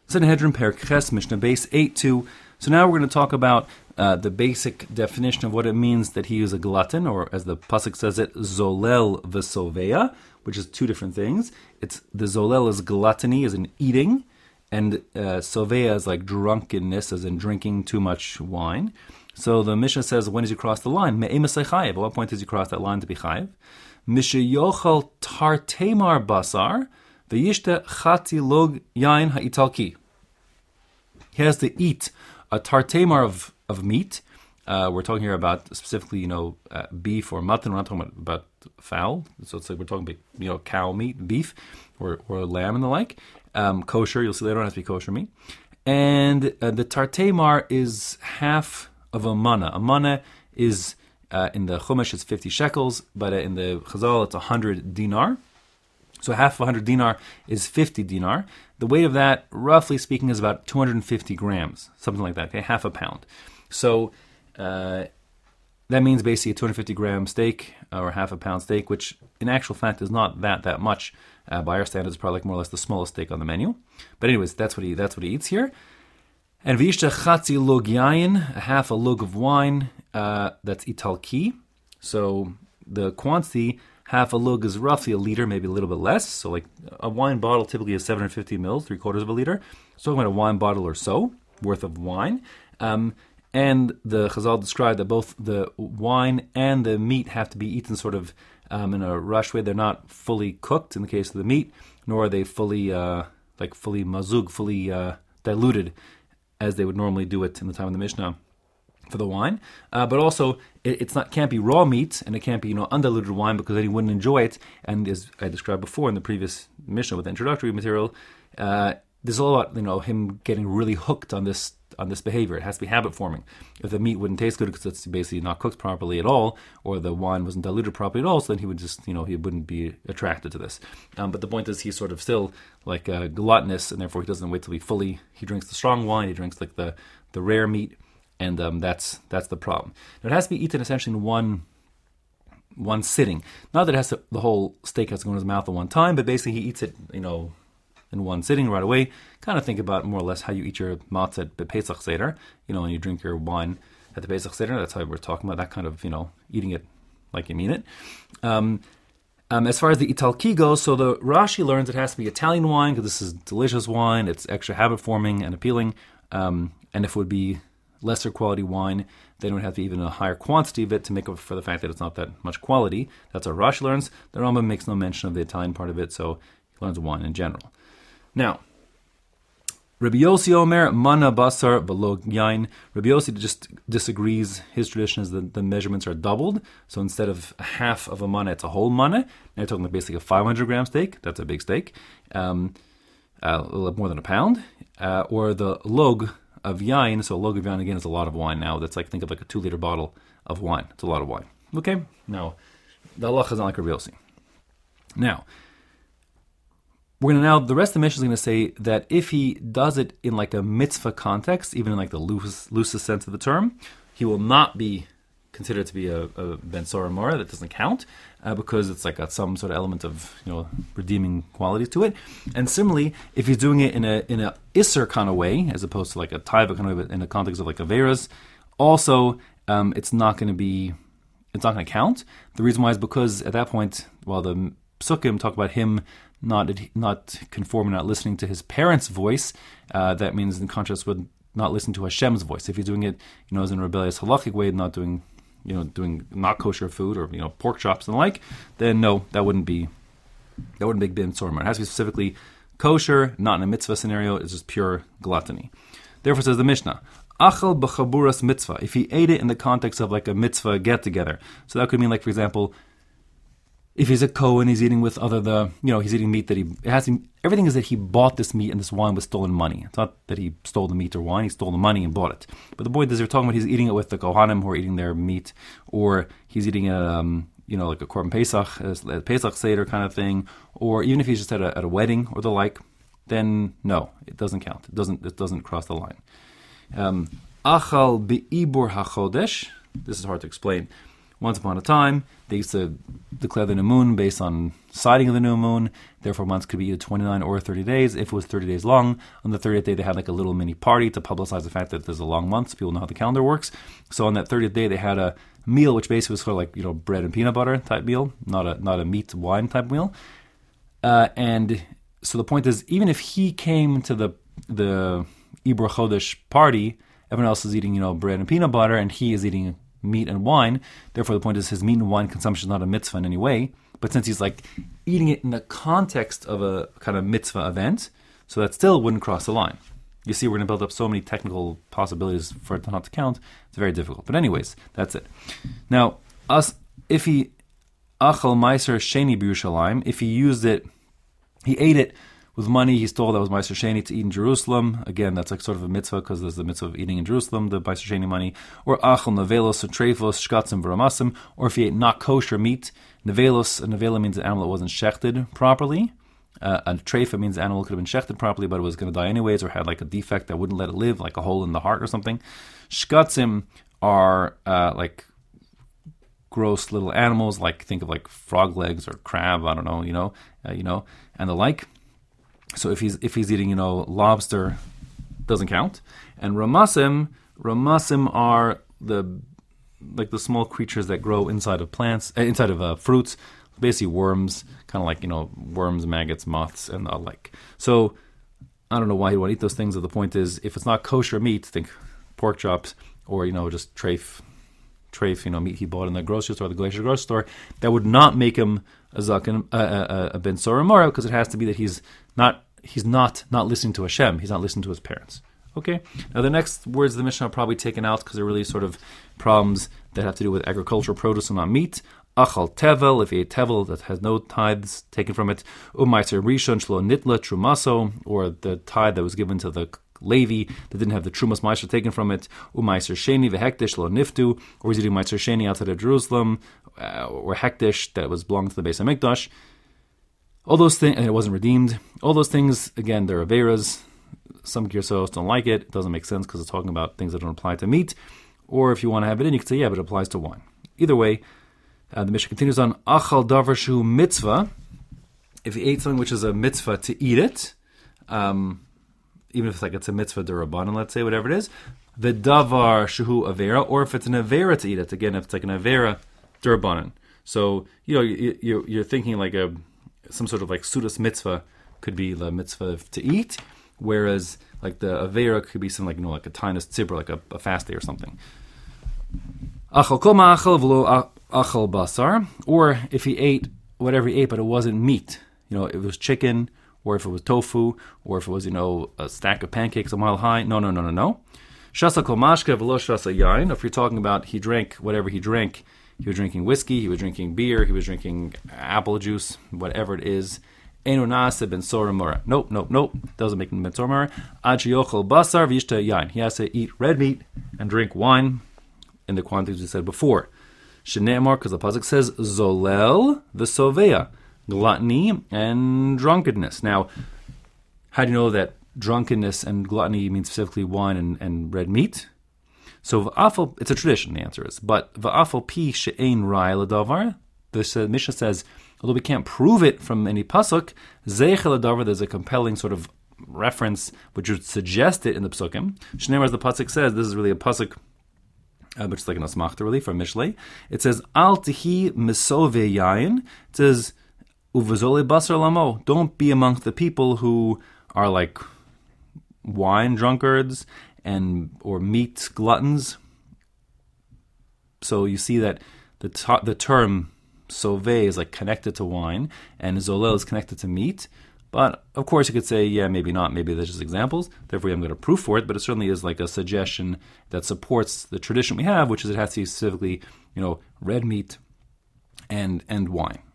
Sanhedrin Perek Ches, Mishnah Base 8.2. So now we're going to talk about the basic definition of what it means that he is a glutton, or as the pasuk says it, zolel v'sovea, which is two different things. It's the zolel is gluttony, as in eating, and sovea is like drunkenness, as in drinking too much wine. So the Mishnah says, when does he cross the line? Me'emasei chayev. At what point does he cross that line to be chayev? Mishayochal tartemar basar v'yishte chati log yain ha'italki. He has to eat a tartemar of meat. We're talking here about specifically, beef or mutton. We're not talking about fowl. So it's like we're talking about, cow meat, beef, or lamb and the like. Kosher, you'll see later on, it has to be kosher meat. And the tartemar is half of a mana. A mana is, in the Chumash, it's 50 shekels, but in the Chazal, it's 100 dinar. So half of 100 dinar is 50 dinar. The weight of that, roughly speaking, is about 250 grams, something like that, okay? Half a pound. So that means basically a 250 gram steak, or half a pound steak, which in actual fact is not that much. By our standards, probably like more or less the smallest steak on the menu. But anyways, that's what he eats here. And v'yishta chatzi log yayin, a half a lug of wine, that's italki. So the quantity, half a lug is roughly a liter, maybe a little bit less. So like a wine bottle typically is 750 mils, 3/4 of a liter. So talking about a wine bottle or so worth of wine. And the Chazal described that both the wine and the meat have to be eaten sort of in a rush way. They're not fully cooked in the case of the meat, nor are they fully mazug, fully diluted, as they would normally do it in the time of the Mishnah for the wine. But also, can't be raw meat, and it can't be undiluted wine, because then he wouldn't enjoy it. And as I described before in the previous Mishnah with the introductory material, there's a lot about him getting really hooked on this behavior. It has to be habit forming. If the meat wouldn't taste good because it's basically not cooked properly at all, or the wine wasn't diluted properly at all, so then he would just he wouldn't be attracted to this. But the point is, he's sort of still like gluttonous, and therefore he doesn't wait till he drinks the strong wine, he drinks like the rare meat, and that's the problem. Now, it has to be eaten essentially in one sitting. Not that the whole steak has to go in his mouth at one time, but basically he eats it in one sitting right away. Kind of think about more or less how you eat your matzah at Pesach Seder, when you drink your wine at the Pesach Seder. That's how we're talking about that kind of, eating it like you mean it. As far as the italki goes, so the Rashi learns it has to be Italian wine, because this is delicious wine, it's extra habit-forming and appealing, and if it would be lesser quality wine, then it would have to be even a higher quantity of it to make up for the fact that it's not that much quality. That's what Rashi learns. The Rambam makes no mention of the Italian part of it, so he learns wine in general. Now, Rabbi Yossi Omer, mana basar v'lo yain. Rabbi Yossi just disagrees. His tradition is that the measurements are doubled. So instead of half of a mana, it's a whole mana. Now you're talking about basically a 500 gram steak. That's a big steak. A little more than a pound. Or the log of yain. So a log of yain, again, is a lot of wine now. That's think of like a 2-liter bottle of wine. It's a lot of wine. Okay? Now, the halacha is not like Rabbi Yossi. Now, the rest of the Mishnah is going to say that if he does it in like a mitzvah context, even in like the loosest sense of the term, he will not be considered to be a ben sora mora. That doesn't count because it's like got some sort of element of redeeming qualities to it. And similarly, if he's doing it in a isser kind of way, as opposed to like a taiva kind of way, in the context of like averas, also it's not going to count. The reason why is because at that point, while the psukim talk about him not conforming, not listening to his parents' voice, that means in contrast with not listening to Hashem's voice. If he's doing it, as in a rebellious halachic way, not doing not kosher food or pork chops and the like, then no, that wouldn't be ben sorma. It has to be specifically kosher, not in a mitzvah scenario. It's just pure gluttony. Therefore, says the Mishnah, achal b'chaburas mitzvah. If he ate it in the context of like a mitzvah get together, so that could mean like, for example, if he's a Kohen, he's eating with he's eating meat that everything is that he bought this meat and this wine with stolen money. It's not that he stole the meat or wine, he stole the money and bought it. But the point is, they're talking about he's eating it with the Kohanim who are eating their meat, or he's eating it, like a Korban Pesach, a Pesach Seder kind of thing, or even if he's just at a wedding or the like, then no, it doesn't count. It doesn't cross the line. Achal be'ibur hachodesh, this is hard to explain. Once upon a time, they used to declare the new moon based on sighting of the new moon. Therefore, months could be either 29 or 30 days. If it was 30 days long, on the 30th day, they had like a little mini party to publicize the fact that there's a long month, so people know how the calendar works. So on that 30th day, they had a meal, which basically was sort of like, bread and peanut butter type meal, not a meat wine type meal. And so the point is, even if he came to the Ibra Chodesh party, everyone else is eating, bread and peanut butter, and he is eating meat and wine. Therefore, the point is his meat and wine consumption is not a mitzvah in any way. But since he's like eating it in the context of a kind of mitzvah event, so that still wouldn't cross the line. You see, we're going to build up so many technical possibilities for it not to count. It's very difficult. But anyways, that's it. Now, if he achal meiser sheni b'Yerushalayim, if he used it, he ate it with money he stole that was Meiser Sheni to eat in Jerusalem. Again, that's like sort of a mitzvah because there's the mitzvah of eating in Jerusalem, the Meiser Sheni money. Or achal nevelos, treifos, shkatzim, v'ramasim. Or if he ate not kosher meat, nevelos, a nevela means an animal that wasn't shechted properly. A treifa means the animal could have been shechted properly, but it was going to die anyways, or had like a defect that wouldn't let it live, like a hole in the heart or something. Shkatzim are like gross little animals, like think of like frog legs or crab, I don't know, and the like. So if he's eating, lobster, doesn't count. And ramasim are the small creatures that grow inside of plants, inside of fruits, basically worms, kind of like worms, maggots, moths, and the like. So I don't know why you want to eat those things. But the point is, if it's not kosher meat, think pork chops or just treif, meat he bought in the grocery store, the Glacier grocery store, that would not make him a zaken, a ben sorah because it has to be that he's not listening to Hashem. He's not listening to his parents. Okay. Now the next words of the Mishnah are probably taken out because they're really sort of problems that have to do with agricultural produce and not meat. Achal tevel, if he ate tevel that has no tithes taken from it. Umaiser rishon shlo nitla trumaso, or the tithe that was given to the Levi that didn't have the Trumas Meiser taken from it. Umaiser sheni vehektish lo niftu, or he's eating Meiser sheni outside of Jerusalem, or hektish that was belonged to the Beis Hamikdash. All those things, and it wasn't redeemed. All those things, again, they're averas. Some Girsos don't like it. It doesn't make sense because it's talking about things that don't apply to meat. Or if you want to have it in, you could say, yeah, but it applies to wine. Either way, the Mishnah continues on, Achal davar shu mitzvah. If he ate something which is a mitzvah to eat it, even if it's a mitzvah d'Rabbanan, let's say, whatever it is, the davar shuhu avera, or if it's an avera to eat it, again, if it's like an avera d'Rabbanan. So, you're thinking like some sort of like sudas mitzvah could be the mitzvah to eat, whereas like the avera could be something like a tainus tzibur, like a fast day or something. Achal kol ma'achal v'lo achal basar, or if he ate whatever he ate, but it wasn't meat. It was chicken, or if it was tofu, or if it was a stack of pancakes a mile high. No. Shasa kol mashke v'lo shasa yain. If you're talking about he drank whatever he drank. He was drinking whiskey, he was drinking beer, he was drinking apple juice, whatever it is. Einu na'aseh ben sorah mora. Nope. Doesn't make him ben sorah mora. Ad sheyochel basar v'yishta yain. He has to eat red meat and drink wine in the quantities we said before. Shene'emar, because the pasuk says, zolel v'sovea, gluttony and drunkenness. Now, how do you know that drunkenness and gluttony means specifically wine and red meat? So v'afal, it's a tradition, the answer is. But v'afal pi she'ein rai l'davar, the Mishnah says, although we can't prove it from any pasuk, zeichel l'davar, there's a compelling sort of reference which would suggest it in the psukim. Shneimar, as the pasuk says, this is really a pasuk, which is like an asmachta really from Mishlei. It says, al tihi misove yayin. It says, uvazole basar lamo. Don't be amongst the people who are like wine drunkards or meat gluttons. So you see that the term sove is like connected to wine, and zolel is connected to meat. But of course you could say, yeah, maybe not. Maybe there's just examples. Therefore, I'm going to prove for it. But it certainly is like a suggestion that supports the tradition we have, which is it has to be specifically, red meat and wine.